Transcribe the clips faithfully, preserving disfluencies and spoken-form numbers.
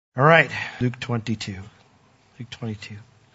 All right, Luke twenty-two. Luke twenty-two.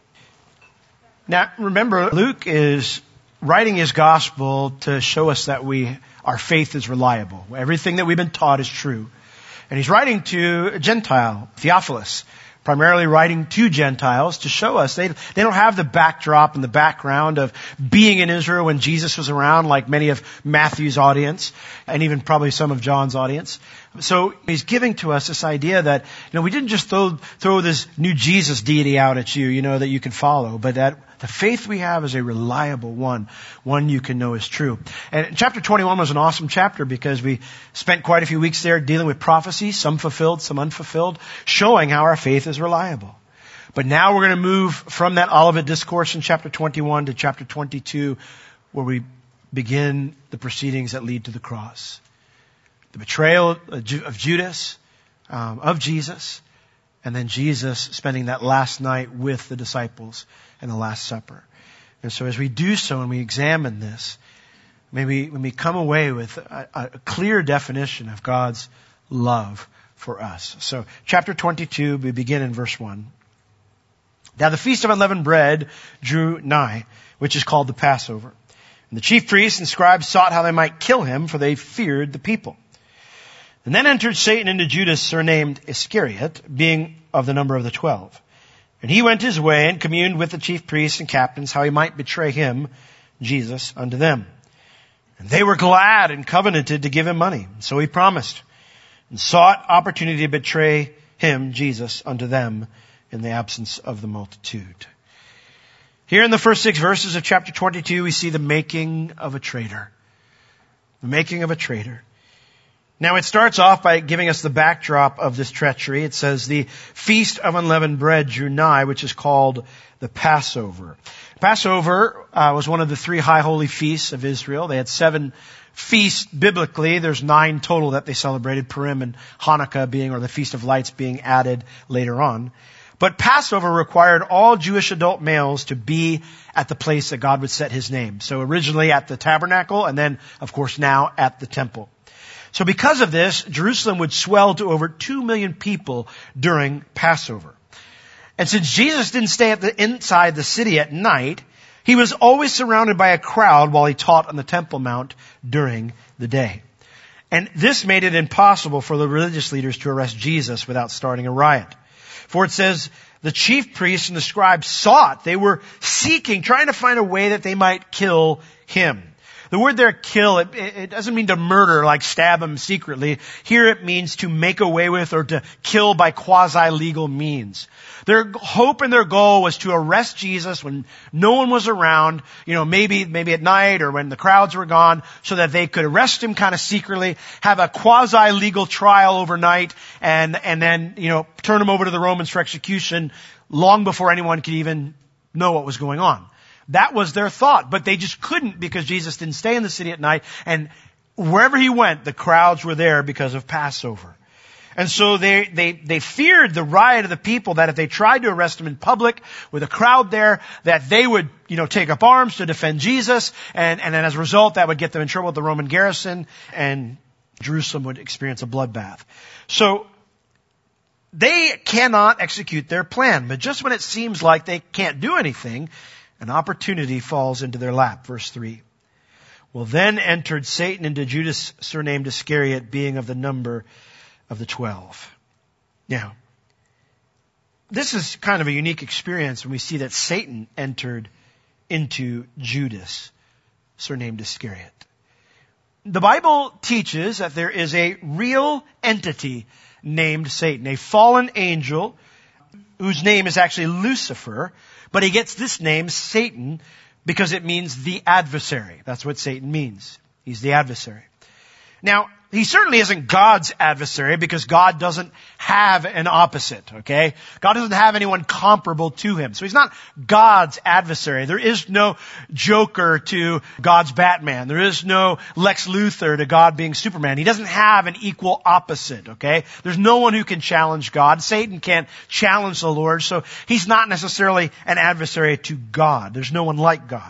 Now, remember, Luke is writing his gospel to show us that we, our faith is reliable. Everything that we've been taught is true. And he's writing to a Gentile, Theophilus, primarily writing to Gentiles to show us they, they don't have the backdrop and the background of being in Israel when Jesus was around, like many of Matthew's audience and even probably some of John's audience. So he's giving to us this idea that, you know, we didn't just throw, throw this new Jesus deity out at you, you know, that you can follow, but that the faith we have is a reliable one, one you can know is true. And chapter twenty-one was an awesome chapter because we spent quite a few weeks there dealing with prophecy, some fulfilled, some unfulfilled, showing how our faith is reliable. But now we're going to move from that Olivet discourse in chapter twenty-one to chapter twenty-two, where we begin the proceedings that lead to the cross. The betrayal of Judas, um, of Jesus, and then Jesus spending that last night with the disciples in the Last Supper. And so as we do so and we examine this, maybe when we come away with a, a clear definition of God's love for us. So chapter twenty-two, we begin in verse one. Now the feast of unleavened bread drew nigh, which is called the Passover. And the chief priests and scribes sought how they might kill him, for they feared the people. And then entered Satan into Judas, surnamed Iscariot, being of the number of the twelve. And he went his way and communed with the chief priests and captains how he might betray him, Jesus, unto them. And they were glad and covenanted to give him money. So he promised and sought opportunity to betray him, Jesus, unto them in the absence of the multitude. Here in the first six verses of chapter twenty-two, we see the making of a traitor. The making of a traitor. Now it starts off by giving us the backdrop of this treachery. It says the feast of unleavened bread drew nigh, which is called the Passover. Passover uh, was one of the three high holy feasts of Israel. They had seven feasts biblically. There's nine total that they celebrated, Purim and Hanukkah being, or the Feast of Lights being added later on. But Passover required all Jewish adult males to be at the place that God would set his name. So originally at the tabernacle, and then, of course, now at the temple. So because of this, Jerusalem would swell to over two million people during Passover. And since Jesus didn't stay at the inside the city at night, he was always surrounded by a crowd while he taught on the Temple Mount during the day. And this made it impossible for the religious leaders to arrest Jesus without starting a riot. For it says, the chief priests and the scribes sought, they were seeking, trying to find a way that they might kill him. The word there, kill, it, it doesn't mean to murder, like stab him secretly. Here it means to make away with or to kill by quasi-legal means. Their hope and their goal was to arrest Jesus when no one was around, you know, maybe, maybe at night or when the crowds were gone, so that they could arrest him kind of secretly, have a quasi-legal trial overnight, and, and then, you know, turn him over to the Romans for execution long before anyone could even know what was going on. That was their thought, but they just couldn't because Jesus didn't stay in the city at night, and wherever he went, the crowds were there because of Passover. And so they, they, they feared the riot of the people, that if they tried to arrest him in public with a crowd there, that they would, you know, take up arms to defend Jesus, and, and then as a result, that would get them in trouble with the Roman garrison, and Jerusalem would experience a bloodbath. So, they cannot execute their plan, but just when it seems like they can't do anything, an opportunity falls into their lap. Verse three. Well, then entered Satan into Judas, surnamed Iscariot, being of the number of the twelve. Now, this is kind of a unique experience when we see that Satan entered into Judas, surnamed Iscariot. The Bible teaches that there is a real entity named Satan, a fallen angel whose name is actually Lucifer, but he gets this name, Satan, because it means the adversary. That's what Satan means. He's the adversary. Now, he certainly isn't God's adversary because God doesn't have an opposite, okay? God doesn't have anyone comparable to him. So he's not God's adversary. There is no Joker to God's Batman. There is no Lex Luthor to God being Superman. He doesn't have an equal opposite, okay? There's no one who can challenge God. Satan can't challenge the Lord, so he's not necessarily an adversary to God. There's no one like God.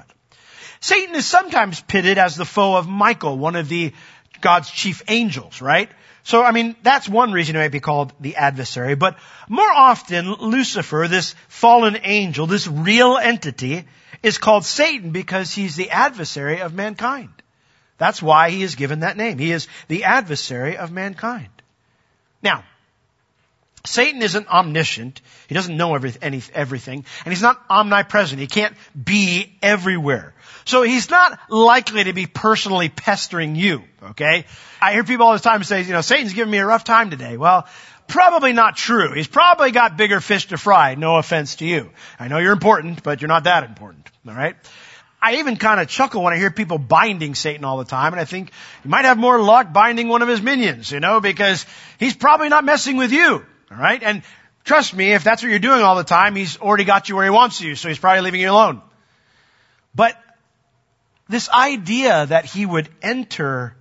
Satan is sometimes pitted as the foe of Michael, one of the God's chief angels, right? So, I mean, that's one reason it might be called the adversary. But more often, Lucifer, this fallen angel, this real entity, is called Satan because he's the adversary of mankind. That's why he is given that name. He is the adversary of mankind. Now, Satan isn't omniscient. He doesn't know every, any, everything. And he's not omnipresent. He can't be everywhere. So he's not likely to be personally pestering you, okay? I hear people all the time say, you know, Satan's giving me a rough time today. Well, probably not true. He's probably got bigger fish to fry. No offense to you. I know you're important, but you're not that important, all right? I even kind of chuckle when I hear people binding Satan all the time, and I think you might have more luck binding one of his minions, you know, because he's probably not messing with you, all right? And trust me, if that's what you're doing all the time, he's already got you where he wants you, so he's probably leaving you alone. But this idea that he would enter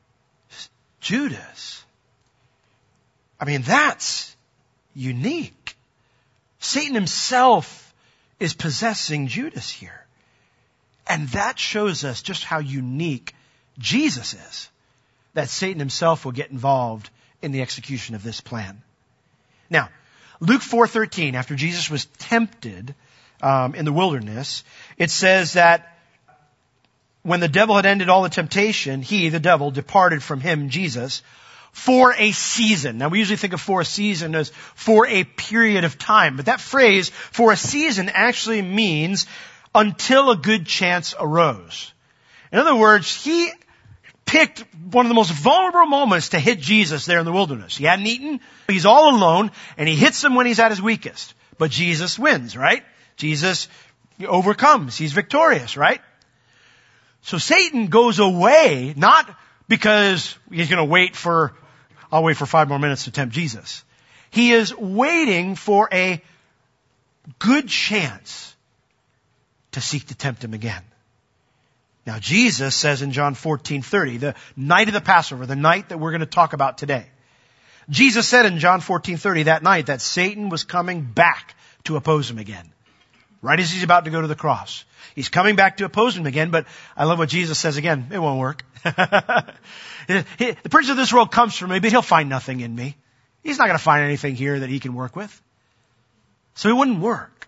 Judas, I mean, that's unique. Satan himself is possessing Judas here. And that shows us just how unique Jesus is, that Satan himself will get involved in the execution of this plan. Now, Luke four thirteen, after Jesus was tempted um, in the wilderness, it says that when the devil had ended all the temptation, he, the devil, departed from him, Jesus, for a season. Now, we usually think of for a season as for a period of time. But that phrase, for a season, actually means until a good chance arose. In other words, he picked one of the most vulnerable moments to hit Jesus there in the wilderness. He hadn't eaten. He's all alone, and he hits him when he's at his weakest. But Jesus wins, right? Jesus overcomes. He's victorious, right? So Satan goes away, not because he's going to wait for, I'll wait for five more minutes to tempt Jesus. He is waiting for a good chance to seek to tempt him again. Now Jesus says in John fourteen thirty, the night of the Passover, the night that we're going to talk about today, Jesus said in John fourteen thirty that night that Satan was coming back to oppose him again. Right as he's about to go to the cross. He's coming back to oppose him again, but I love what Jesus says again. It won't work. The prince of this world comes for me, but he'll find nothing in me. He's not going to find anything here that he can work with. So it wouldn't work.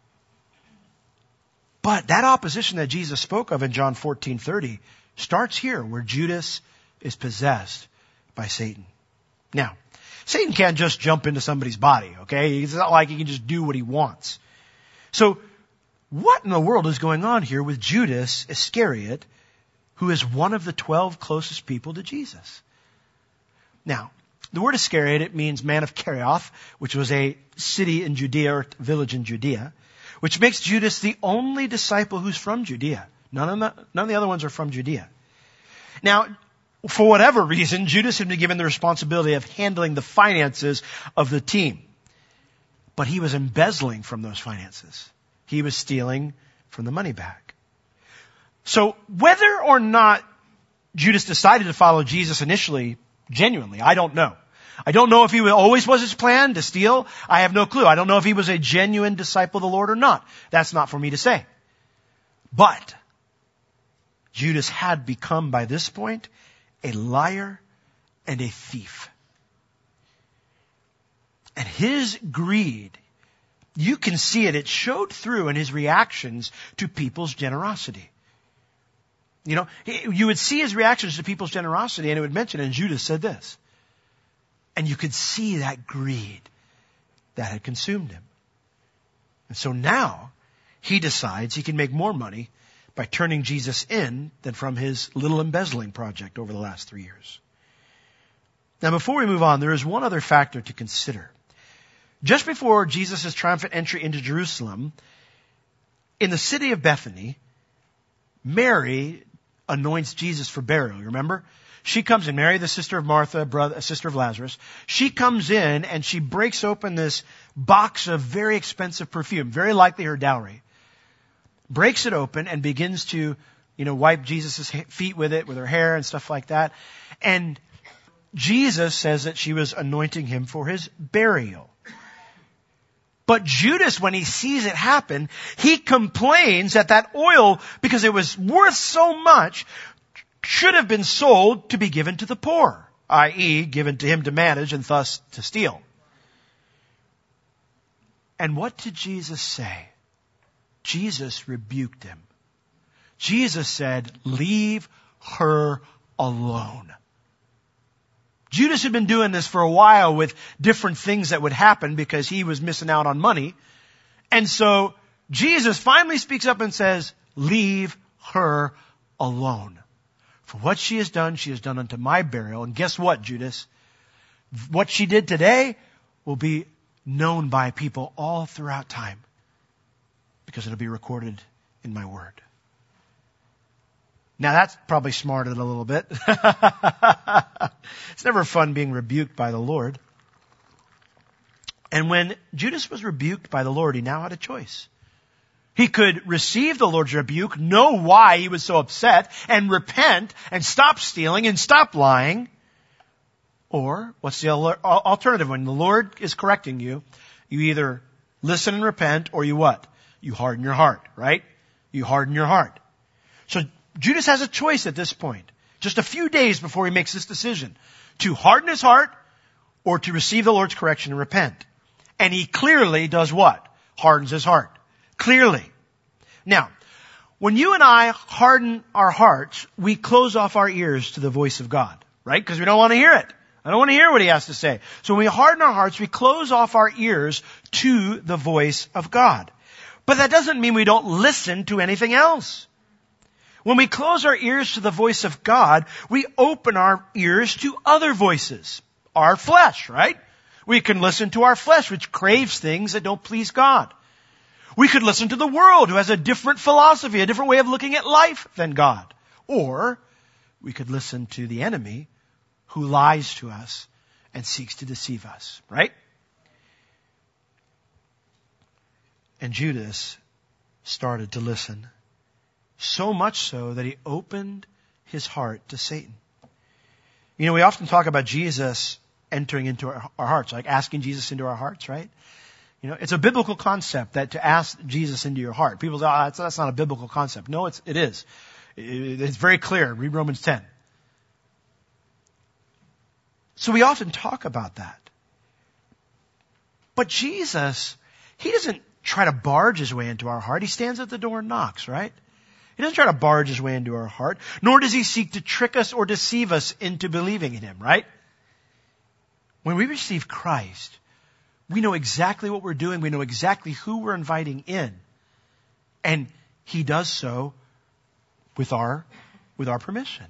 But that opposition that Jesus spoke of in John fourteen thirty starts here where Judas is possessed by Satan. Now, Satan can't just jump into somebody's body, okay? It's not like he can just do what he wants. So, what in the world is going on here with Judas Iscariot, who is one of the twelve closest people to Jesus? Now, the word Iscariot, it means man of Kerioth, which was a city in Judea or village in Judea, which makes Judas the only disciple who's from Judea. None of the, none of the other ones are from Judea. Now, for whatever reason, Judas had been given the responsibility of handling the finances of the team. But he was embezzling from those finances. He was stealing from the money back. So whether or not Judas decided to follow Jesus initially, genuinely, I don't know. I don't know if he always was his plan to steal. I have no clue. I don't know if he was a genuine disciple of the Lord or not. That's not for me to say. But Judas had become, by this point, a liar and a thief. And his greed, you can see it, it showed through in his reactions to people's generosity. You know, you would see his reactions to people's generosity, and it would mention, and Judas said this. And you could see that greed that had consumed him. And so now, he decides he can make more money by turning Jesus in than from his little embezzling project over the last three years. Now, before we move on, there is one other factor to consider. Just before Jesus' triumphant entry into Jerusalem, in the city of Bethany, Mary anoints Jesus for burial. You remember? She comes in, Mary, the sister of Martha, brother, sister of Lazarus. She comes in and she breaks open this box of very expensive perfume, very likely her dowry. Breaks it open and begins to, you know, wipe Jesus' feet with it, with her hair and stuff like that. And Jesus says that she was anointing him for his burial. But Judas, when he sees it happen, he complains that that oil, because it was worth so much, should have been sold to be given to the poor. that is given to him to manage and thus to steal. And what did Jesus say? Jesus rebuked him. Jesus said, leave her alone. Judas had been doing this for a while with different things that would happen because he was missing out on money. And so Jesus finally speaks up and says, leave her alone. For what she has done, she has done unto my burial. And guess what, Judas? What she did today will be known by people all throughout time because it'll be recorded in my word. Now that's probably smarted a little bit. It's never fun being rebuked by the Lord. And when Judas was rebuked by the Lord, he now had a choice. He could receive the Lord's rebuke, know why he was so upset, and repent, and stop stealing, and stop lying. Or, what's the alternative? When the Lord is correcting you, you either listen and repent, or you what? You harden your heart, right? You harden your heart. So Judas has a choice at this point, just a few days before he makes this decision, to harden his heart or to receive the Lord's correction and repent. And he clearly does what? Hardens his heart. Clearly. Now, when you and I harden our hearts, we close off our ears to the voice of God, right? Because we don't want to hear it. I don't want to hear what he has to say. So when we harden our hearts, we close off our ears to the voice of God. But that doesn't mean we don't listen to anything else. When we close our ears to the voice of God, we open our ears to other voices. Our flesh, right? We can listen to our flesh, which craves things that don't please God. We could listen to the world, who has a different philosophy, a different way of looking at life than God. Or we could listen to the enemy, who lies to us and seeks to deceive us, right? And Judas started to listen. So much so that he opened his heart to Satan. You know, we often talk about Jesus entering into our, our hearts, like asking Jesus into our hearts, right? You know, it's a biblical concept that to ask Jesus into your heart. People say, oh, that's, that's not a biblical concept. No, it's, it is. It, it's very clear. Read Romans ten. So we often talk about that. But Jesus, he doesn't try to barge his way into our heart. He stands at the door and knocks, right? He doesn't try to barge his way into our heart, nor does he seek to trick us or deceive us into believing in him, right? When we receive Christ, we know exactly what we're doing. We know exactly who we're inviting in. And he does so with our, with our permission.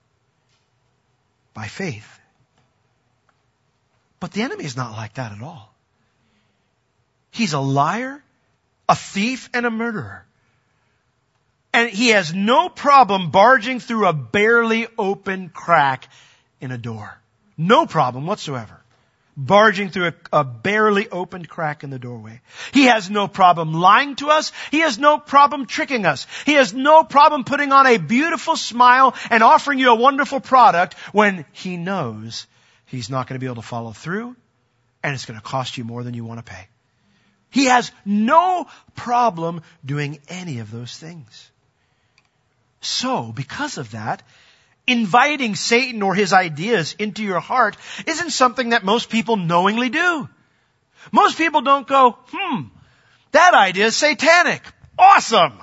By faith. But the enemy is not like that at all. He's a liar, a thief, and a murderer. And he has no problem barging through a barely open crack in a door. No problem whatsoever. Barging through a, a barely opened crack in the doorway. He has no problem lying to us. He has no problem tricking us. He has no problem putting on a beautiful smile and offering you a wonderful product when he knows he's not going to be able to follow through and it's going to cost you more than you want to pay. He has no problem doing any of those things. So, because of that, inviting Satan or his ideas into your heart isn't something that most people knowingly do. Most people don't go, hmm, that idea is satanic. Awesome.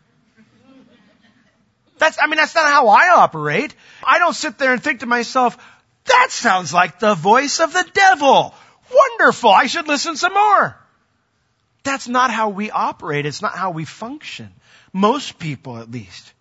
That's, I mean, that's not how I operate. I don't sit there and think to myself, that sounds like the voice of the devil. Wonderful. I should listen some more. That's not how we operate. It's not how we function. Most people, at least.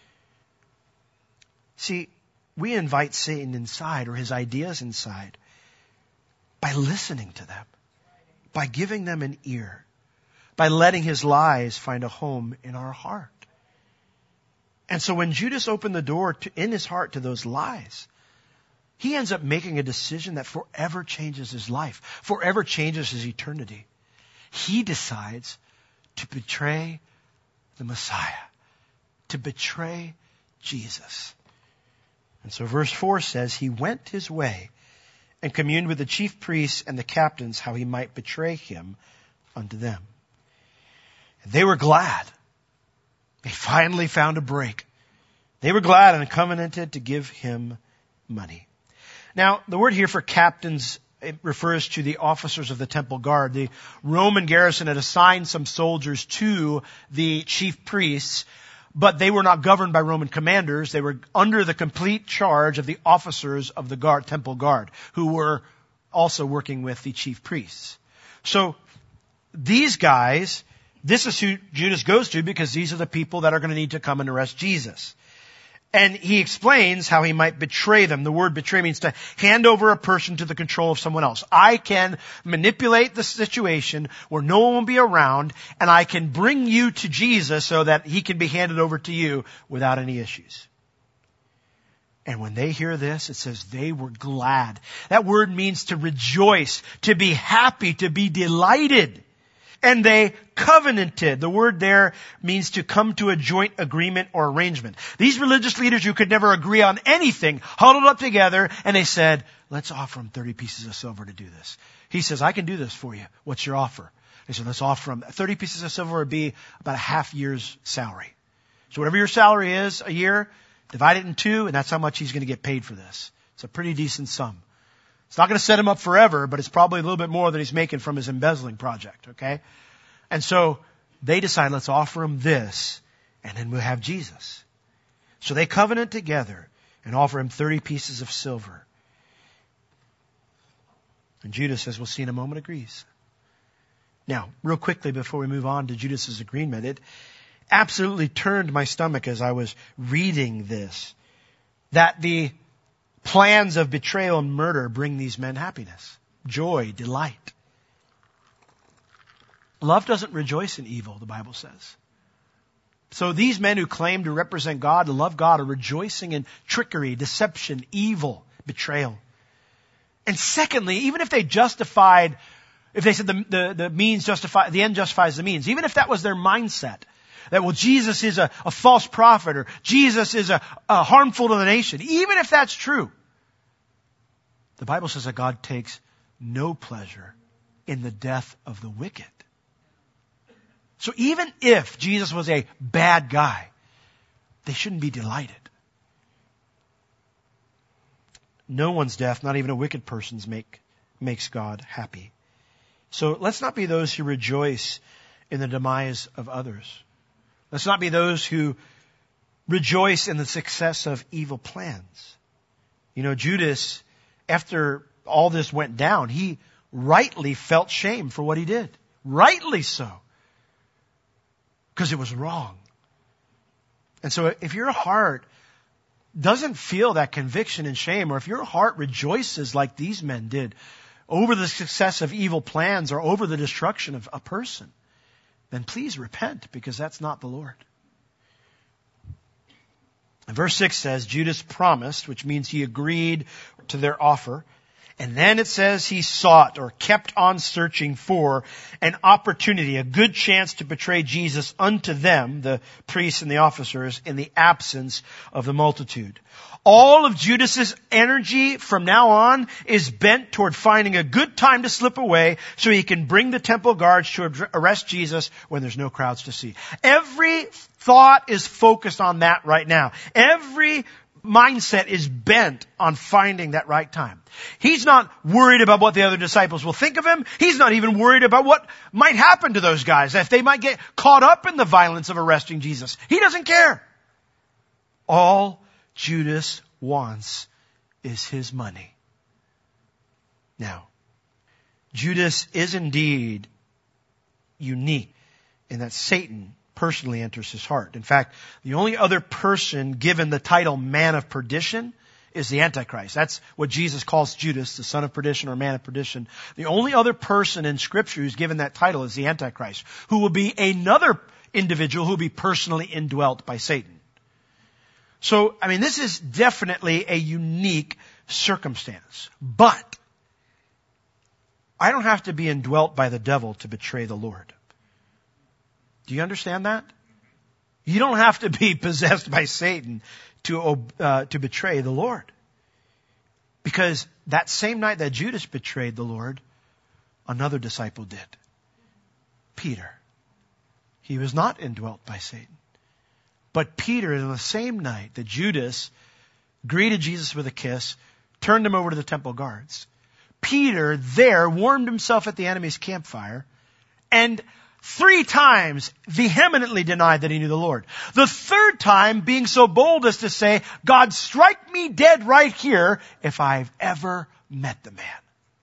See, we invite Satan inside or his ideas inside by listening to them, by giving them an ear, by letting his lies find a home in our heart. And so when Judas opened the door to, in his heart to those lies, he ends up making a decision that forever changes his life, forever changes his eternity. He decides to betray the Messiah, to betray Jesus. And so verse four says, he went his way and communed with the chief priests and the captains how he might betray him unto them. And they were glad. They finally found a break. They were glad and covenanted to give him money. Now, the word here for captains, it refers to the officers of the temple guard. The Roman garrison had assigned some soldiers to the chief priests, but they were not governed by Roman commanders. They were under the complete charge of the officers of the guard, temple guard, who were also working with the chief priests. So these guys, this is who Judas goes to, because these are the people that are going to need to come and arrest Jesus. And he explains how he might betray them. The word betray means to hand over a person to the control of someone else. I can manipulate the situation where no one will be around, and I can bring you to Jesus so that he can be handed over to you without any issues. And when they hear this, it says they were glad. That word means to rejoice, to be happy, to be delighted. And they covenanted. The word there means to come to a joint agreement or arrangement. These religious leaders who could never agree on anything huddled up together and they said, let's offer him thirty pieces of silver to do this. He says, I can do this for you. What's your offer? They said, let's offer him thirty pieces of silver would be about a half year's salary. So whatever your salary is a year, divide it in two, and that's how much he's going to get paid for this. It's a pretty decent sum. It's not going to set him up forever, but it's probably a little bit more than he's making from his embezzling project, okay? And so they decide, let's offer him this, and then we'll have Jesus. So they covenant together and offer him thirty pieces of silver. And Judas, as we'll see in a moment, agrees. Now, real quickly before we move on to Judas's agreement, it absolutely turned my stomach as I was reading this, that the plans of betrayal and murder bring these men happiness, joy, delight. Love doesn't rejoice in evil, the Bible says. So these men who claim to represent God, to love God, are rejoicing in trickery, deception, evil, betrayal. And secondly, even if they justified, if they said the, the, the means justify, the end justifies the means, even if that was their mindset, that, well, Jesus is a, a false prophet, or Jesus is a, a harmful to the nation. Even if that's true, the Bible says that God takes no pleasure in the death of the wicked. So even if Jesus was a bad guy, they shouldn't be delighted. No one's death, not even a wicked person's, make, makes God happy. So let's not be those who rejoice in the demise of others. Let's not be those who rejoice in the success of evil plans. You know, Judas, after all this went down, he rightly felt shame for what he did. Rightly so. Because it was wrong. And so if your heart doesn't feel that conviction and shame, or if your heart rejoices like these men did over the success of evil plans or over the destruction of a person, then please repent, because that's not the Lord. And verse six says, Judas promised, which means he agreed to their offer. And then it says he sought, or kept on searching for, an opportunity, a good chance to betray Jesus unto them, the priests and the officers, in the absence of the multitude. All of Judas's energy from now on is bent toward finding a good time to slip away so he can bring the temple guards to arrest Jesus when there's no crowds to see. Every thought is focused on that right now. Every mindset is bent on finding that right time. He's not worried about what the other disciples will think of him. He's not even worried about what might happen to those guys, if they might get caught up in the violence of arresting Jesus. He doesn't care. All Judas wants is his money. Now, Judas is indeed unique in that Satan personally enters his heart. In fact, the only other person given the title man of perdition is the Antichrist. That's what Jesus calls Judas, the son of perdition or man of perdition. The only other person in Scripture who's given that title is the Antichrist, who will be another individual who will be personally indwelt by Satan. So, I mean, this is definitely a unique circumstance. But I don't have to be indwelt by the devil to betray the Lord. Do you understand that? You don't have to be possessed by Satan to uh, to betray the Lord. Because that same night that Judas betrayed the Lord, another disciple did. Peter. He was not indwelt by Satan. But Peter, in the same night that Judas greeted Jesus with a kiss, turned him over to the temple guards. Peter there warmed himself at the enemy's campfire and three times vehemently denied that he knew the Lord. The third time being so bold as to say, God, strike me dead right here if I've ever met the man.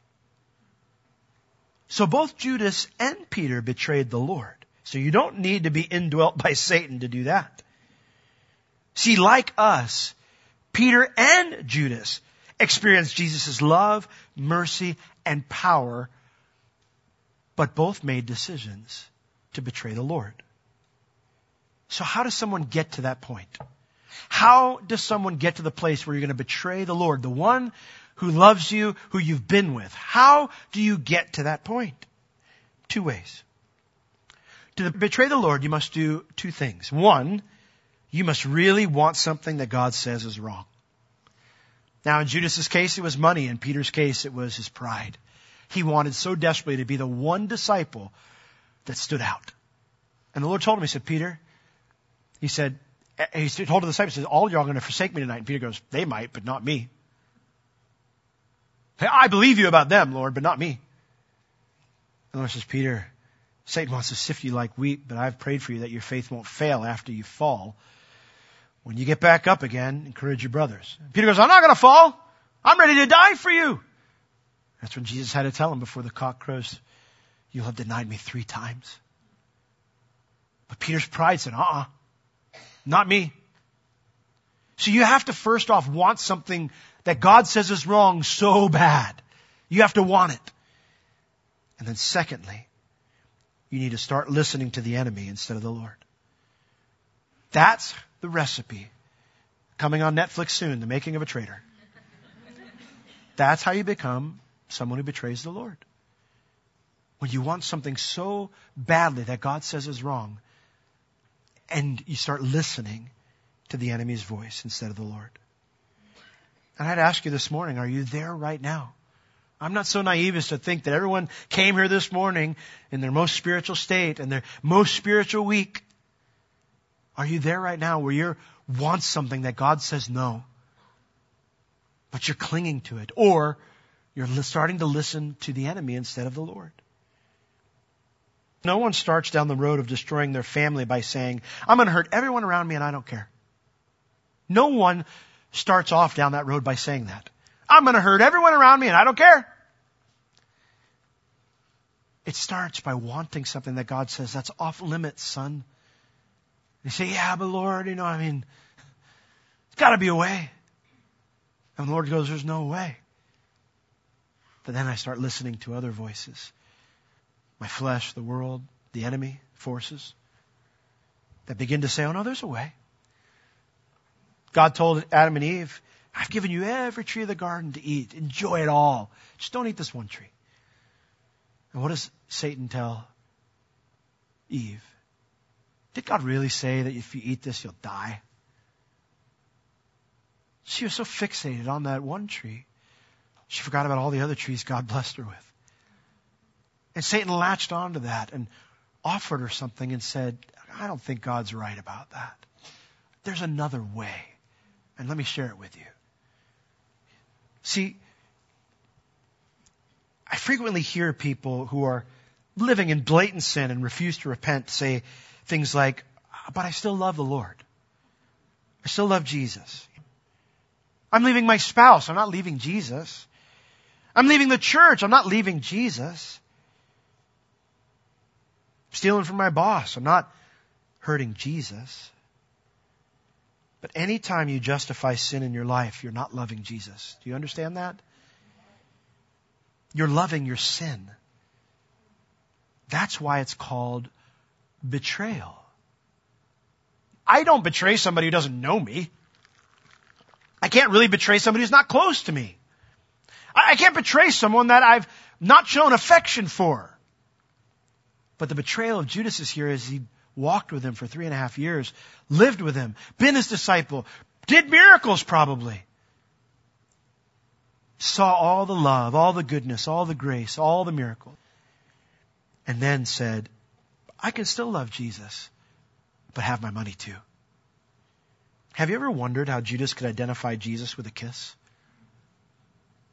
So both Judas and Peter betrayed the Lord. So you don't need to be indwelt by Satan to do that. See, like us, Peter and Judas experienced Jesus' love, mercy, and power, but both made decisions to betray the Lord. So how does someone get to that point? How does someone get to the place where you're going to betray the Lord, the one who loves you, who you've been with? How do you get to that point? Two ways. To betray the Lord, you must do two things. One, you must really want something that God says is wrong. Now, in Judas' case, it was money. In Peter's case, it was his pride. He wanted so desperately to be the one disciple that stood out. And the Lord told him, he said, Peter, he said, he told the disciples, he said, all y'all are going to forsake me tonight. And Peter goes, they might, but not me. Hey, I believe you about them, Lord, but not me. And the Lord says, Peter, Satan wants to sift you like wheat, but I've prayed for you that your faith won't fail after you fall. When you get back up again, encourage your brothers. Peter goes, I'm not going to fall. I'm ready to die for you. That's when Jesus had to tell him before the cock crows, you'll have denied me three times. But Peter's pride said, uh-uh, not me. So you have to first off want something that God says is wrong so bad. You have to want it. And then secondly, you need to start listening to the enemy instead of the Lord. That's the recipe. Coming on Netflix soon, The Making of a Traitor. That's how you become someone who betrays the Lord. When you want something so badly that God says is wrong, and you start listening to the enemy's voice instead of the Lord. And I'd ask you this morning, are you there right now? I'm not so naive as to think that everyone came here this morning in their most spiritual state and their most spiritual week. Are you there right now where you want something that God says no, but you're clinging to it? Or you're starting to listen to the enemy instead of the Lord? No one starts down the road of destroying their family by saying, I'm going to hurt everyone around me and I don't care. No one starts off down that road by saying that. I'm going to hurt everyone around me and I don't care. It starts by wanting something that God says, that's off limits, son. You say, yeah, but Lord, you know, I mean, there's got to be a way. And the Lord goes, there's no way. But then I start listening to other voices. My flesh, the world, the enemy, forces that begin to say, oh no, there's a way. God told Adam and Eve, I've given you every tree of the garden to eat. Enjoy it all. Just don't eat this one tree. And what does Satan tell Eve? Did God really say that if you eat this, you'll die? She was so fixated on that one tree, she forgot about all the other trees God blessed her with. And Satan latched onto that and offered her something and said, I don't think God's right about that. There's another way. And let me share it with you. See, I frequently hear people who are living in blatant sin and refuse to repent say things like, but I still love the Lord. I still love Jesus. I'm leaving my spouse. I'm not leaving Jesus. I'm leaving the church. I'm not leaving Jesus. I'm stealing from my boss. I'm not hurting Jesus. But anytime you justify sin in your life, you're not loving Jesus. Do you understand that? You're loving your sin. That's why it's called betrayal. I don't betray somebody who doesn't know me. I can't really betray somebody who's not close to me. I can't betray someone that I've not shown affection for. But the betrayal of Judas is here as he walked with him for three and a half years, lived with him, been his disciple, did miracles probably. Saw all the love, all the goodness, all the grace, all the miracles. And then said, I can still love Jesus, but have my money too. Have you ever wondered how Judas could identify Jesus with a kiss?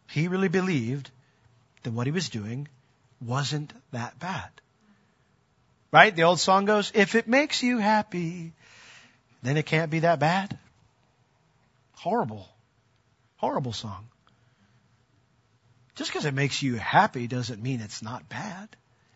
He really believed that what he was doing wasn't that bad. Right? The old song goes, if it makes you happy, then it can't be that bad. Horrible. Horrible song. Just because it makes you happy doesn't mean it's not bad.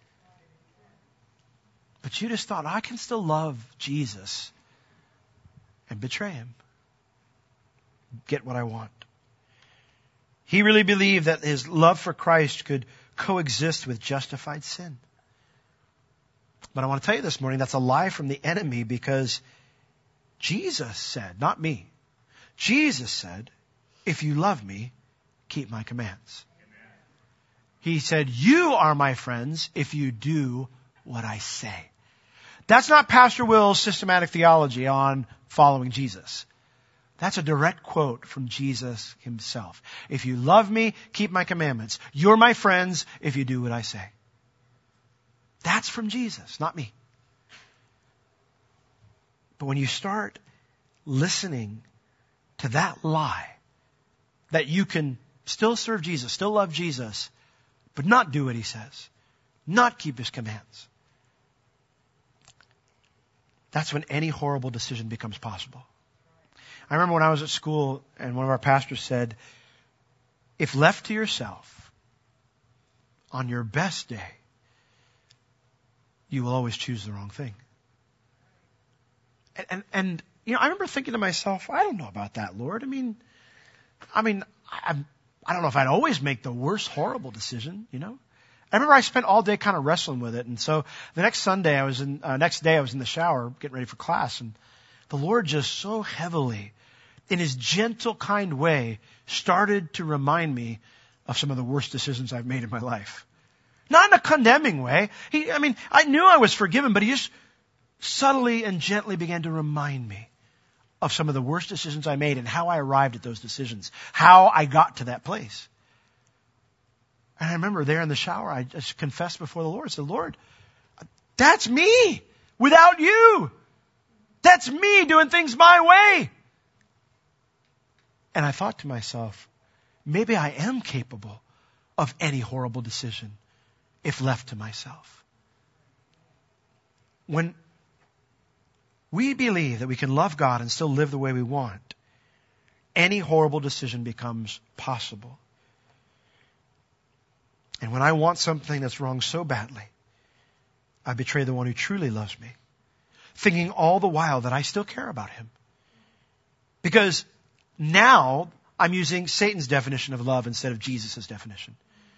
But Judas thought, I can still love Jesus and betray him. Get what I want. He really believed that his love for Christ could coexist with justified sin. But I want to tell you this morning, that's a lie from the enemy, because Jesus said, not me, Jesus said, if you love me, keep my commands. Amen. He said, you are my friends if you do what I say. That's not Pastor Will's systematic theology on following Jesus. That's a direct quote from Jesus himself. If you love me, keep my commandments. You're my friends if you do what I say. That's from Jesus, not me. But when you start listening to that lie, that you can still serve Jesus, still love Jesus, but not do what he says, not keep his commands, that's when any horrible decision becomes possible. I remember when I was at school and one of our pastors said, if left to yourself, on your best day, you will always choose the wrong thing. And, and, and, you know, I remember thinking to myself, I don't know about that, Lord. I mean, I mean, I, I don't know if I'd always make the worst horrible decision, you know. I remember I spent all day kind of wrestling with it. And so the next Sunday I was in, uh, next day I was in the shower getting ready for class, and the Lord just so heavily, in his gentle, kind way, started to remind me of some of the worst decisions I've made in my life. Not in a condemning way. He, I mean, I knew I was forgiven, but he just subtly and gently began to remind me of some of the worst decisions I made and how I arrived at those decisions, how I got to that place. And I remember there in the shower, I just confessed before the Lord. I said, Lord, that's me without you. That's me doing things my way. And I thought to myself, maybe I am capable of any horrible decision if left to myself. When we believe that we can love God and still live the way we want, any horrible decision becomes possible. And when I want something that's wrong so badly, I betray the one who truly loves me, thinking all the while that I still care about him. Because now I'm using Satan's definition of love instead of Jesus' definition.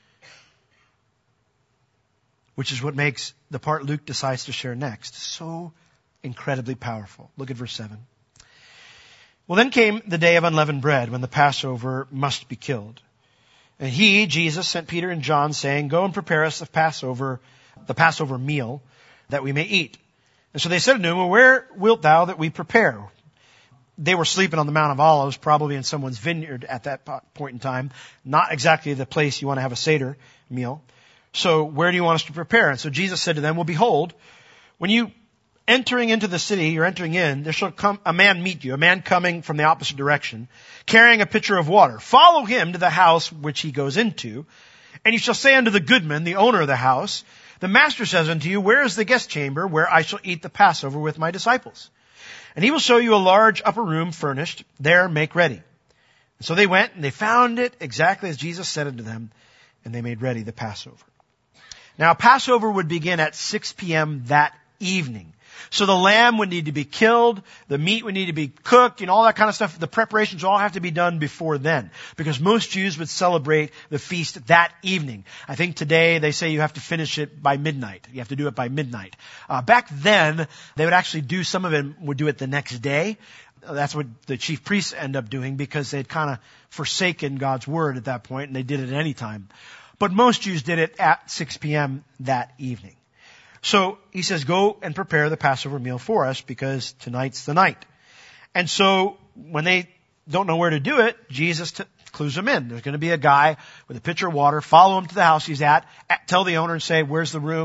Which is what makes the part Luke decides to share next so incredibly powerful. Look at verse seven. Well, then came the day of unleavened bread, when the Passover must be killed. And he, Jesus, sent Peter and John, saying, go and prepare us the Passover, the Passover meal, that we may eat. And so they said to him, well, where wilt thou that we prepare? They were sleeping on the Mount of Olives, probably in someone's vineyard at that point in time. Not exactly the place you want to have a Seder meal. So where do you want us to prepare? And so Jesus said to them, well, behold, when you entering into the city, you're entering in, there shall come a man meet you, a man coming from the opposite direction, carrying a pitcher of water. Follow him to the house which he goes into, and you shall say unto the goodman, the owner of the house, the master says unto you, where is the guest chamber where I shall eat the Passover with my disciples? And he will show you a large upper room furnished. There make ready. And so they went and they found it exactly as Jesus said unto them, and they made ready the Passover. Now Passover would begin at six p.m. that evening. So the lamb would need to be killed, the meat would need to be cooked, and all that kind of stuff. The preparations all have to be done before then, because most Jews would celebrate the feast that evening. I think today they say you have to finish it by midnight. You have to do it by midnight. Uh, back then, they would actually do, some of them would do it the next day. That's what the chief priests end up doing, because they'd kind of forsaken God's word at that point, and they did it at any time. But most Jews did it at six p.m. that evening. So he says, go and prepare the Passover meal for us, because tonight's the night. And so when they don't know where to do it, Jesus t- clues them in. There's going to be a guy with a pitcher of water. Follow him to the house he's at. at tell the owner and say, where's the room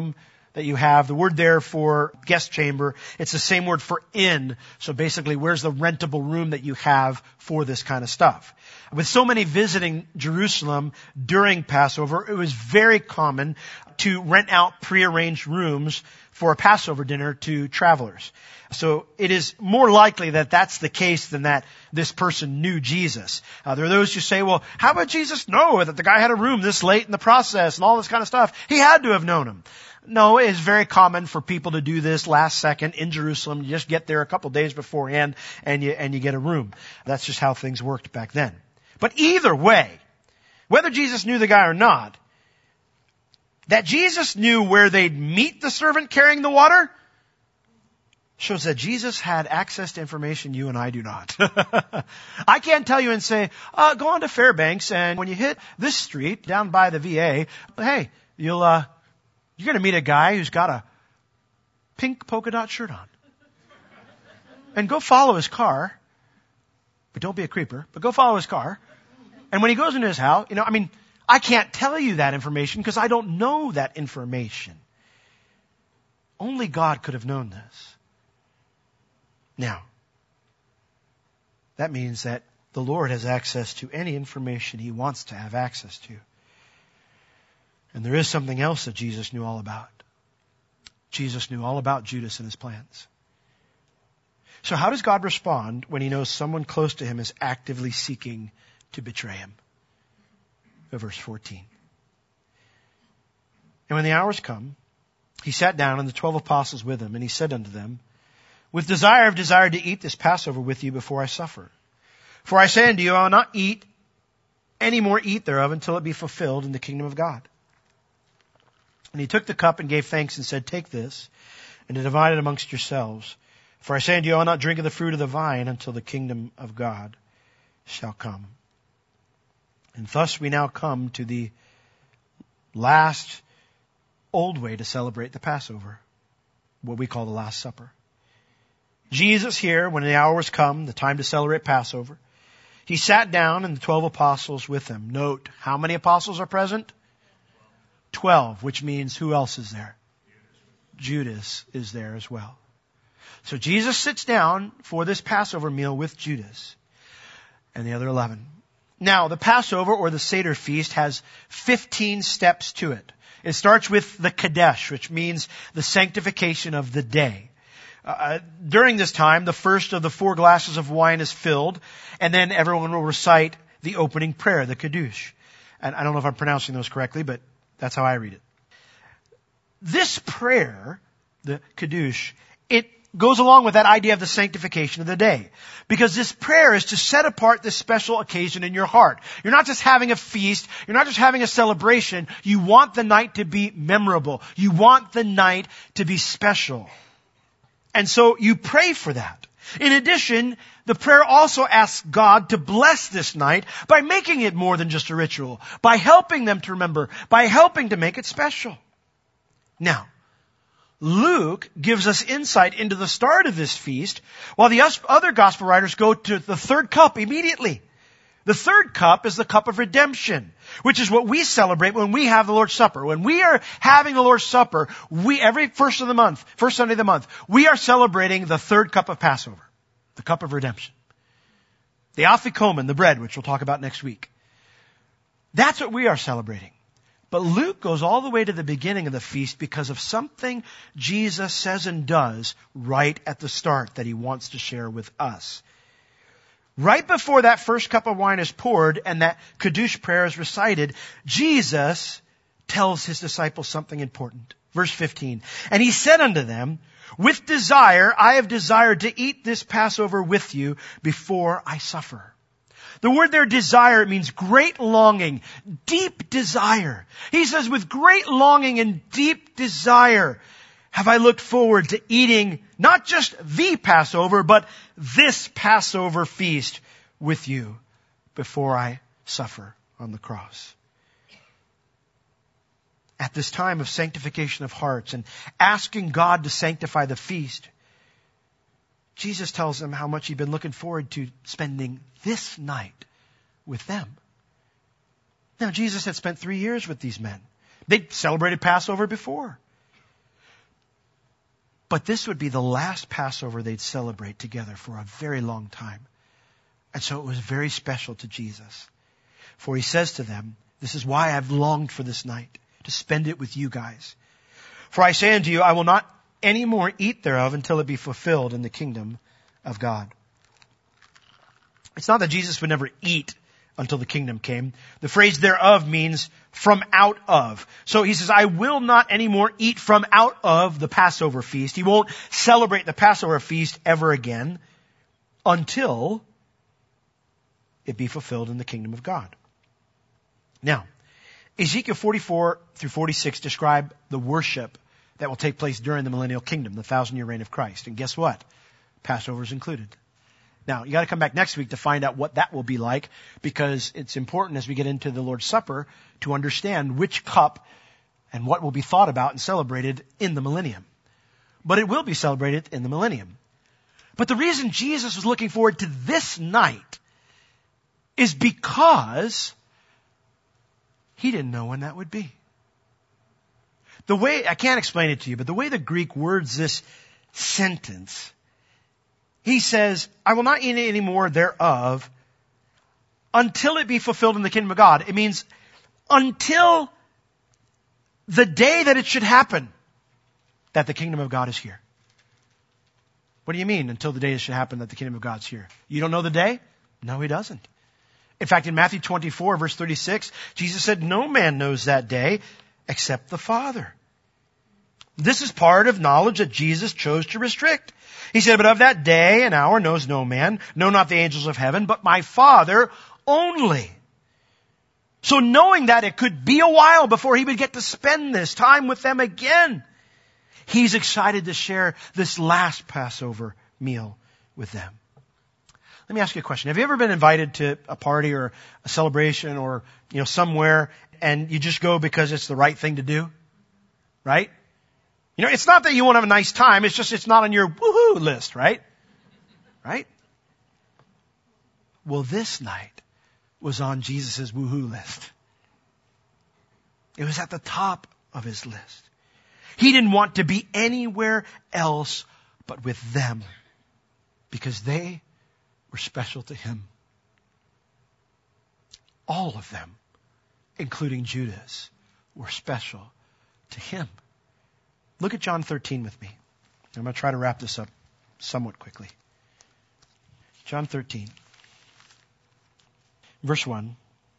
that you have. The word there for guest chamber, it's the same word for inn. So basically, where's the rentable room that you have for this kind of stuff? With so many visiting Jerusalem during Passover, it was very common to rent out prearranged rooms for a Passover dinner to travelers. So it is more likely that that's the case than that this person knew Jesus. Uh, there are those who say, well, how about Jesus know that the guy had a room this late in the process and all this kind of stuff? He had to have known him. No, it is very common for people to do this last second in Jerusalem. You just get there a couple days beforehand and you, and you get a room. That's just how things worked back then. But either way, whether Jesus knew the guy or not, that Jesus knew where they'd meet the servant carrying the water shows that Jesus had access to information you and I do not. I can't tell you and say, uh, go on to Fairbanks, and when you hit this street down by the V A, hey, you'll, uh, you're going to meet a guy who's got a pink polka dot shirt on. And go follow his car. But don't be a creeper. But go follow his car. And when he goes into his house, you know, I mean, I can't tell you that information because I don't know that information. Only God could have known this. Now, that means that the Lord has access to any information He wants to have access to. And there is something else that Jesus knew all about. Jesus knew all about Judas and his plans. So how does God respond when He knows someone close to Him is actively seeking to betray Him? Verse fourteen. And when the hours come, He sat down and the twelve apostles with Him, and He said unto them, with desire I've desired to eat this Passover with you before I suffer. For I say unto you, I will not eat any more eat thereof until it be fulfilled in the kingdom of God. And He took the cup and gave thanks and said, take this and divide it amongst yourselves. For I say unto you, I will not drink of the fruit of the vine until the kingdom of God shall come. And thus we now come to the last old way to celebrate the Passover, what we call the Last Supper. Jesus here, when the hour was come, the time to celebrate Passover, He sat down and the twelve apostles with Him. Note, how many apostles are present? Twelve, which means who else is there? Judas is there as well. So Jesus sits down for this Passover meal with Judas and the other eleven. Now, the Passover or the Seder feast has fifteen steps to it. It starts with the Kadesh, which means the sanctification of the day. Uh, during this time, the first of the four glasses of wine is filled, and then everyone will recite the opening prayer, the Kiddush. And I don't know if I'm pronouncing those correctly, but that's how I read it. This prayer, the Kiddush, it goes along with that idea of the sanctification of the day. Because this prayer is to set apart this special occasion in your heart. You're not just having a feast. You're not just having a celebration. You want the night to be memorable. You want the night to be special. And so you pray for that. In addition, the prayer also asks God to bless this night by making it more than just a ritual, by helping them to remember, by helping to make it special. Now, Luke gives us insight into the start of this feast, while the other gospel writers go to the third cup immediately. The third cup is the cup of redemption, which is what we celebrate when we have the Lord's Supper. When we are having the Lord's Supper, we, every first of the month, first Sunday of the month, we are celebrating the third cup of Passover, the cup of redemption. The afikomen, the bread, which we'll talk about next week. That's what we are celebrating. But Luke goes all the way to the beginning of the feast because of something Jesus says and does right at the start that He wants to share with us. Right before that first cup of wine is poured and that Kiddush prayer is recited, Jesus tells His disciples something important. Verse fifteen. And He said unto them, with desire I have desired to eat this Passover with you before I suffer. The word there, desire, means great longing, deep desire. He says, with great longing and deep desire have I looked forward to eating not just the Passover, but this Passover feast with you before I suffer on the cross. At this time of sanctification of hearts and asking God to sanctify the feast, Jesus tells them how much He'd been looking forward to spending this night with them. Now, Jesus had spent three years with these men. They'd celebrated Passover before. But this would be the last Passover they'd celebrate together for a very long time. And so it was very special to Jesus. For he says to them, this is why I've longed for this night, to spend it with you guys. For I say unto you, I will not any more eat thereof until it be fulfilled in the kingdom of God. It's not that Jesus would never eat until the kingdom came. The phrase thereof means from out of. So he says, I will not anymore eat from out of the Passover feast. He won't celebrate the Passover feast ever again until it be fulfilled in the kingdom of God. Now, Ezekiel forty-four through forty-six describe the worship that will take place during the millennial kingdom, the thousand year reign of Christ. And guess what? Passover is included. Now, you got to come back next week to find out what that will be like, because it's important as we get into the Lord's Supper to understand which cup and what will be thought about and celebrated in the millennium. But it will be celebrated in the millennium. But the reason Jesus was looking forward to this night is because he didn't know when that would be. The way, I can't explain it to you, but the way the Greek words this sentence, he says, I will not eat any more thereof until it be fulfilled in the kingdom of God. It means until the day that it should happen, that the kingdom of God is here. What do you mean, until the day it should happen that the kingdom of God's here? You don't know the day? No, he doesn't. In fact, in Matthew twenty-four, verse thirty-six, Jesus said, no man knows that day except the Father. This is part of knowledge that Jesus chose to restrict. He said, but of that day and hour knows no man, no not the angels of heaven, but my Father only. So knowing that it could be a while before he would get to spend this time with them again, he's excited to share this last Passover meal with them. Let me ask you a question. Have you ever been invited to a party or a celebration or, you know, somewhere and you just go because it's the right thing to do? Right? You know, it's not that you won't have a nice time. It's just it's not on your woohoo list, right? Right? Well, this night was on Jesus' woohoo list. It was at the top of his list. He didn't want to be anywhere else but with them because they were special to him. All of them, including Judas, were special to him. Look at John thirteen with me. I'm going to try to wrap this up somewhat quickly. John thirteen, verse one.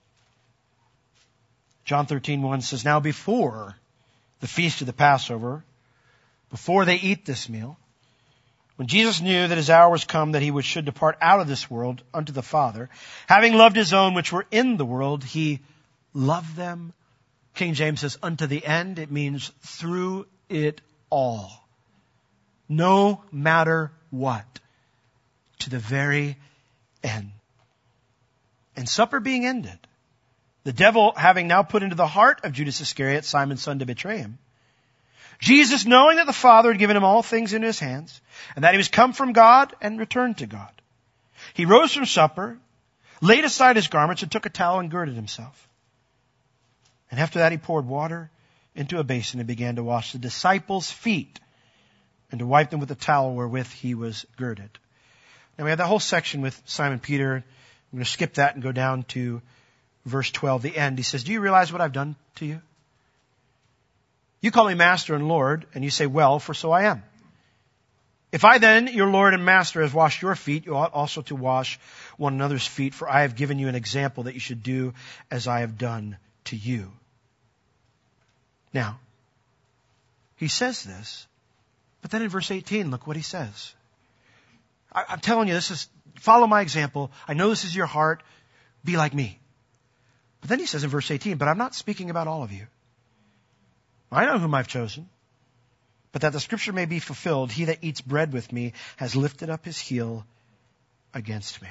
John thirteen, one says, now before the feast of the Passover, before they eat this meal, when Jesus knew that his hour was come that he would should depart out of this world unto the Father, having loved his own which were in the world, he loved them. King James says, unto the end. It means through it all. No matter what. To the very end. And supper being ended, the devil having now put into the heart of Judas Iscariot, Simon's son, to betray him, Jesus, knowing that the Father had given him all things into his hands, and that he was come from God and returned to God, he rose from supper, laid aside his garments, and took a towel and girded himself. And after that he poured water into a basin and began to wash the disciples' feet and to wipe them with the towel wherewith he was girded. Now we have that whole section with Simon Peter. I'm going to skip that and go down to verse twelve, the end. He says, do you realize what I've done to you? You call me Master and Lord, and you say, well, for so I am. If I then, your Lord and Master, has washed your feet, you ought also to wash one another's feet, for I have given you an example that you should do as I have done to you. Now, he says this, but then in verse eighteen, look what he says. I, I'm telling you, this is, follow my example. I know this is your heart. Be like me. But then he says in verse eighteen, but I'm not speaking about all of you. I know whom I've chosen, but that the scripture may be fulfilled, he that eats bread with me has lifted up his heel against me.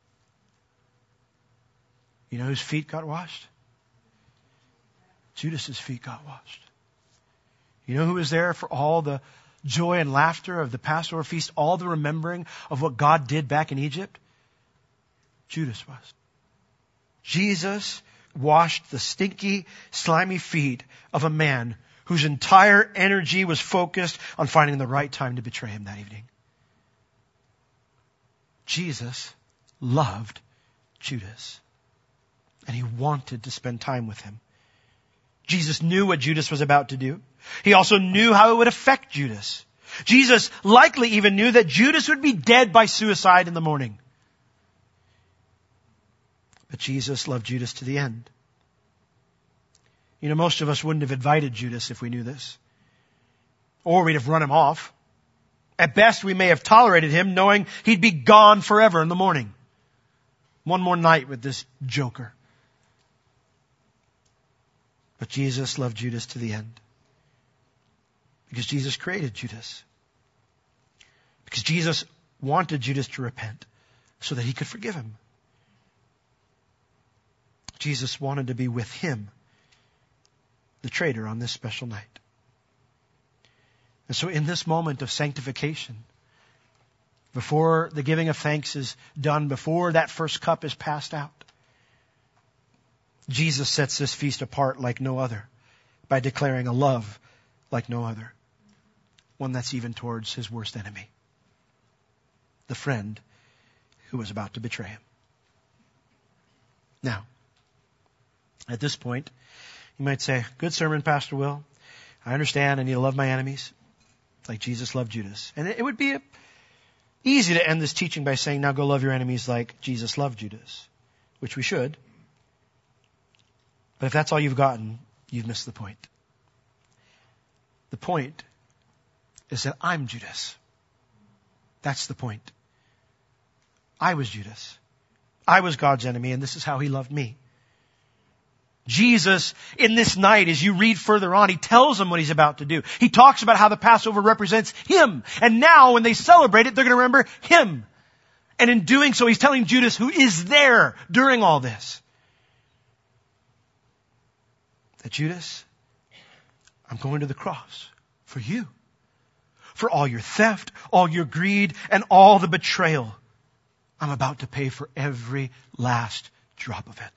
You know whose feet got washed? Judas's feet got washed. You know who was there for all the joy and laughter of the Passover feast, all the remembering of what God did back in Egypt? Judas was. Jesus washed the stinky, slimy feet of a man whose entire energy was focused on finding the right time to betray him that evening. Jesus loved Judas, and he wanted to spend time with him. Jesus knew what Judas was about to do. He also knew how it would affect Judas. Jesus likely even knew that Judas would be dead by suicide in the morning. But Jesus loved Judas to the end. You know, most of us wouldn't have invited Judas if we knew this. Or we'd have run him off. At best, we may have tolerated him knowing he'd be gone forever in the morning. One more night with this joker. But Jesus loved Judas to the end. Because Jesus created Judas. Because Jesus wanted Judas to repent so that he could forgive him. Jesus wanted to be with him, the traitor, on this special night. And so in this moment of sanctification, before the giving of thanks is done, before that first cup is passed out, Jesus sets this feast apart like no other by declaring a love like no other. One that's even towards his worst enemy, the friend who was about to betray him. Now, at this point, you might say, good sermon, Pastor Will. I understand I need to love my enemies like Jesus loved Judas. And it would be easy to end this teaching by saying, now go love your enemies like Jesus loved Judas, which we should. But if that's all you've gotten, you've missed the point. The point is that I'm Judas. That's the point. I was Judas. I was God's enemy, and this is how he loved me. Jesus, in this night, as you read further on, he tells them what he's about to do. He talks about how the Passover represents him. And now, when they celebrate it, they're going to remember him. And in doing so, he's telling Judas, who is there during all this, that Judas, I'm going to the cross for you. For all your theft, all your greed, and all the betrayal. I'm about to pay for every last drop of it.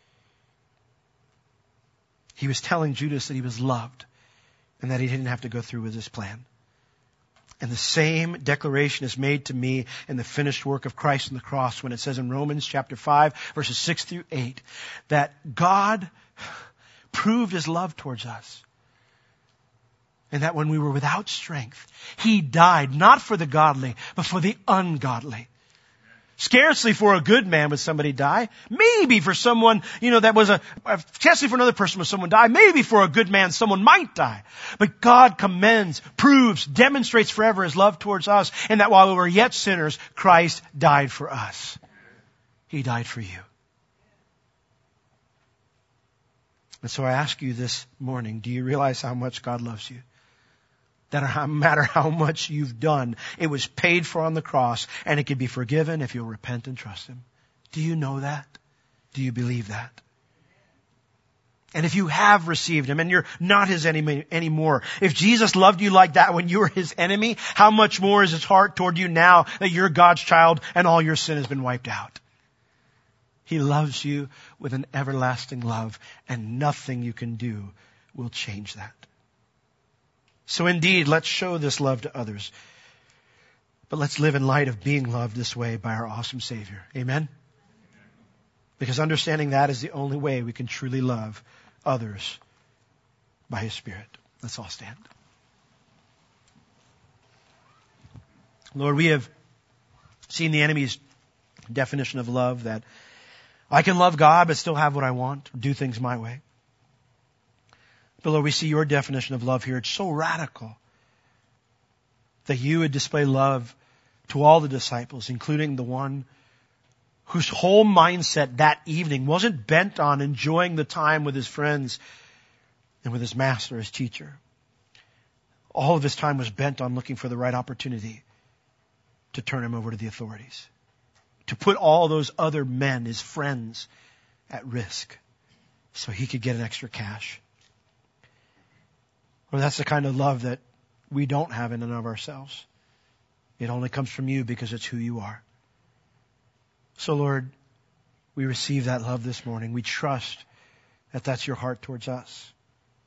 He was telling Judas that he was loved and that he didn't have to go through with his plan. And the same declaration is made to me in the finished work of Christ on the cross when it says in Romans chapter five, verses six through eight, that God proved his love towards us. And that when we were without strength, he died not for the godly, but for the ungodly. Scarcely for a good man would somebody die. Maybe for someone, you know, that was a, scarcely for another person would someone die. Maybe for a good man someone might die. But God commends, proves, demonstrates forever his love towards us. And that while we were yet sinners, Christ died for us. He died for you. And so I ask you this morning, do you realize how much God loves you? That no matter how much you've done, it was paid for on the cross, and it can be forgiven if you'll repent and trust him. Do you know that? Do you believe that? And if you have received him and you're not his enemy anymore, if Jesus loved you like that when you were his enemy, how much more is his heart toward you now that you're God's child and all your sin has been wiped out? He loves you with an everlasting love, and nothing you can do will change that. So indeed, let's show this love to others. But let's live in light of being loved this way by our awesome Savior. Amen? Because understanding that is the only way we can truly love others by his Spirit. Let's all stand. Lord, we have seen the enemy's definition of love, that I can love God but still have what I want, do things my way. But Lord, we see your definition of love here. It's so radical that you would display love to all the disciples, including the one whose whole mindset that evening wasn't bent on enjoying the time with his friends and with his master, his teacher. All of his time was bent on looking for the right opportunity to turn him over to the authorities, to put all those other men, his friends, at risk so he could get an extra cash. Well, that's the kind of love that we don't have in and of ourselves. It only comes from you because it's who you are. So Lord, we receive that love this morning. We trust that that's your heart towards us.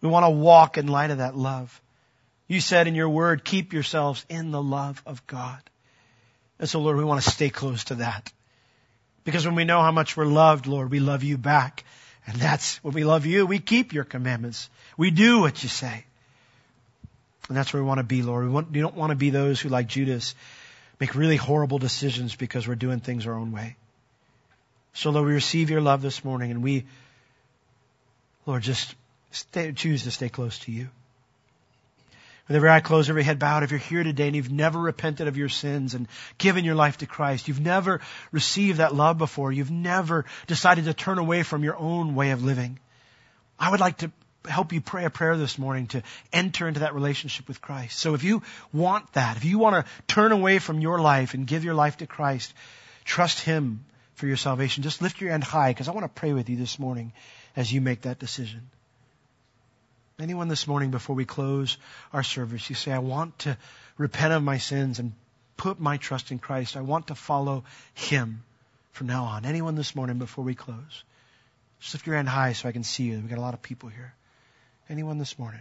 We want to walk in light of that love. You said in your word, keep yourselves in the love of God. And so, Lord, we want to stay close to that. Because when we know how much we're loved, Lord, we love you back. And that's when we love you, we keep your commandments. We do what you say. And that's where we want to be, Lord. We, want, we don't want to be those who, like Judas, make really horrible decisions because we're doing things our own way. So, Lord, we receive your love this morning, and we, Lord, just stay, choose to stay close to you. With every eye closed, every head bowed, if you're here today and you've never repented of your sins and given your life to Christ, you've never received that love before, you've never decided to turn away from your own way of living, I would like to help you pray a prayer this morning to enter into that relationship with Christ. So if you want that, if you want to turn away from your life and give your life to Christ, trust Him for your salvation, just lift your hand high, because I want to pray with you this morning as you make that decision. Anyone this morning before we close our service, you say, I want to repent of my sins and put my trust in Christ. I want to follow Him from now on. Anyone this morning before we close? Just lift your hand high so I can see you. We've got a lot of people here. Anyone this morning?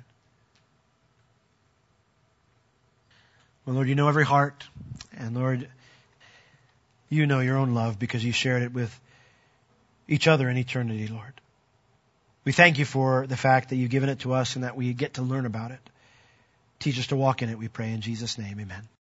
Well, Lord, you know every heart. And Lord, you know your own love because you shared it with each other in eternity, Lord. We thank you for the fact that you've given it to us and that we get to learn about it. Teach us to walk in it, we pray in Jesus' name. Amen.